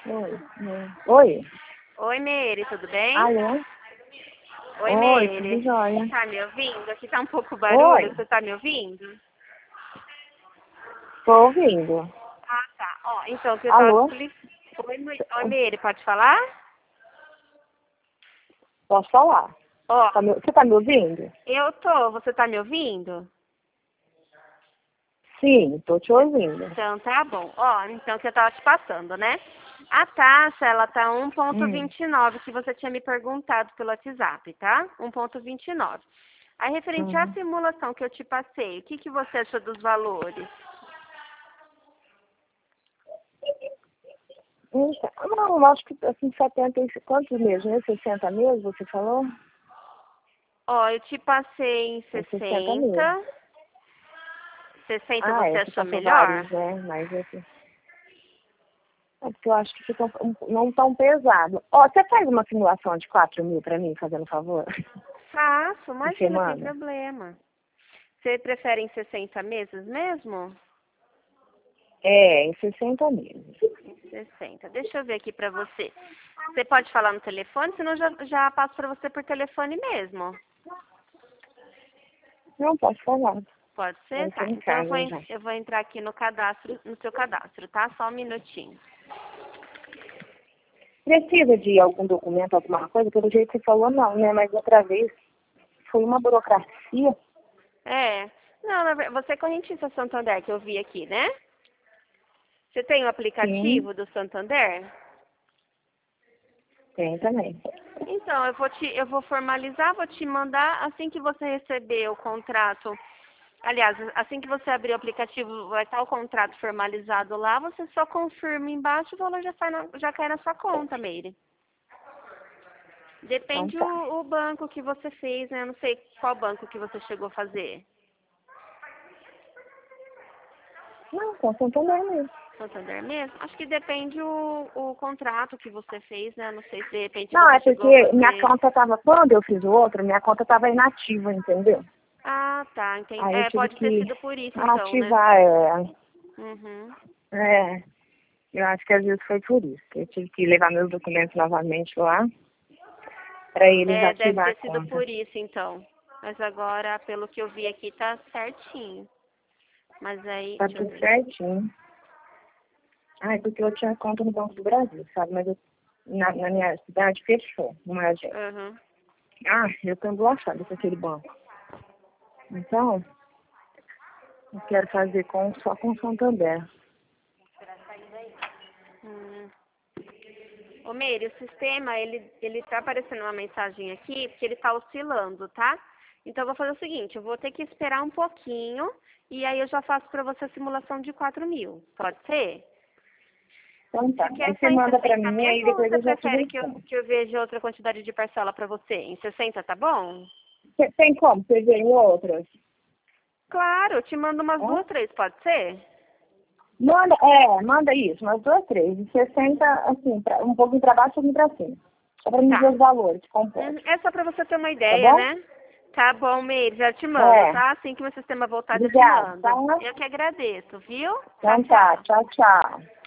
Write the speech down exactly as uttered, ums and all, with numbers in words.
Oi. Oi. Oi. Oi, Meire, tudo bem? Alô? Oi, Oi, Meire. tudo jóia. Tá me ouvindo? Aqui tá um pouco barulho. Oi. Você tá me ouvindo? Tô ouvindo. Ah, tá. Ó, então, que eu tava Alô? explicando. Oi, Mei- Oi, Meire, pode falar? Posso falar? Ó, Tá me- Você tá me ouvindo? eu tô. Você tá me ouvindo? Sim, tô te ouvindo. Então, tá bom. Ó, então que eu tava te passando, né? A taxa, ela tá um ponto Hum. vinte e nove, que você tinha me perguntado pelo WhatsApp, tá? um ponto vinte e nove. Aí, referente à Uhum. simulação que eu te passei, o que, que você achou dos valores? Então, não, eu acho que assim, setenta e quantos meses, né? sessenta meses, você falou? Ó, eu te passei em É sessenta meses. sessenta. sessenta Ah, você é, você achou passou melhor? vários, né? Mas assim, é porque eu acho que fica um- não tão pesado. Ó, você faz uma simulação de quatro mil pra mim, fazendo favor? Faço, Por você imagina, sem manda? problema. Você prefere em sessenta meses mesmo? É, em sessenta meses. Em sessenta. Deixa eu ver aqui pra você. Você pode falar no telefone, senão eu já, já passo pra você por telefone mesmo. Não posso falar. Pode ser? Eu tô Tá. em Então eu vou, casa en- já. eu vou entrar aqui no cadastro, no seu cadastro, tá? Só um minutinho. Precisa de algum documento, alguma coisa? Pelo jeito que você falou, não, né? Mas outra vez foi uma burocracia. É. Não, na ver- você é correntista Santander, que eu vi aqui, né? Você tem o Sim, aplicativo do Santander? tem também. Então, eu vou te, eu vou formalizar, vou te mandar assim que você receber o contrato. Aliás, assim que você abrir o aplicativo, vai estar o contrato formalizado lá, você só confirma embaixo e o valor já, sai na, já cai na sua conta, Meire. Então Depende tá. o, o banco que você fez, né? Eu não sei qual banco que você chegou a fazer. Não, com Santander mesmo. Santander mesmo? Acho que depende o, o contrato que você fez, né? Não sei se de repente Não, você é chegou a porque minha fazer. conta tava, quando eu fiz o outro, minha conta tava inativa, entendeu? Ah, tá, entendi. Aí eu É, tive pode ter que sido por isso então, né? ativar, é, Uhum. é, eu acho que às vezes foi por isso, que eu tive que levar meus documentos novamente lá, para eles É, deve ativar a ter sido conta. por isso, então. Mas agora, pelo que eu vi aqui, tá certinho. Mas aí, Tá deixa eu tudo ver. certinho. Ah, é porque eu tinha conta no Banco do Brasil, sabe? Mas eu, na, na minha cidade fechou, uma agência. Uhum. Ah, eu tô embolachada com aquele banco. Então, eu quero fazer com, só com o Santander. Hum. Ô, Meire, o sistema, ele, ele tá aparecendo uma mensagem aqui, porque ele tá oscilando, tá? Então, eu vou fazer o seguinte, eu vou ter que esperar um pouquinho, e aí eu já faço pra você a simulação de quatro mil. Pode ser? Então tá, Você quer aí só você em manda pra sessenta mim, aí mesmo ou depois você eu já te prefere que eu, respondo. que eu veja outra quantidade de parcela pra você? Em sessenta, tá bom? Cê- Tem como você ver em outras? Claro, eu te mando umas Hã? duas, três, pode ser? Manda, é, manda isso, umas duas, três. E sessenta, assim, pra, um pouquinho pra baixo e um pouquinho pra cima. Só pra me ver Tá. os valores Uhum. completos. É só pra você ter uma Tá ideia, bom? né? Tá bom, Meire, já te mando, É. tá? Assim que meu sistema voltar, já te Obrigada, tá? mando. Eu que agradeço, viu? Tchau, Então tá, tchau. tchau, tchau.